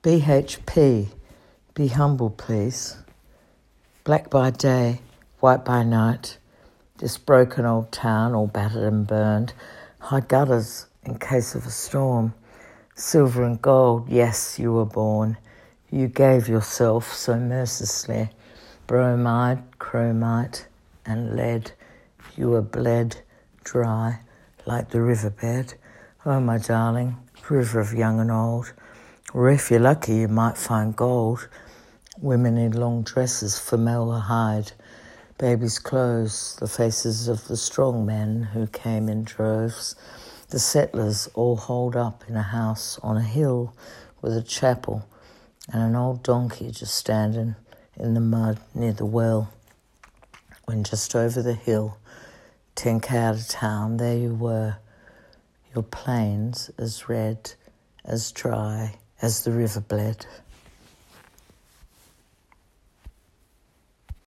BHP, be humble please. Black by day, white by night. This broken old town, all battered and burned. High gutters in case of a storm. Silver and gold, yes, you were born. You gave yourself so mercilessly. Bromide, chromite and lead. You were bled dry like the riverbed. Oh, my darling, river of young and old. Or if you're lucky, you might find gold. Women in long dresses, formaldehyde. Babies' clothes, the faces of the strong men who came in droves. The settlers all holed up in a house on a hill with a chapel and an old donkey just standing in the mud near the well. When just over the hill, 10k out of town, there you were, your plains as red, as dry as the river bled.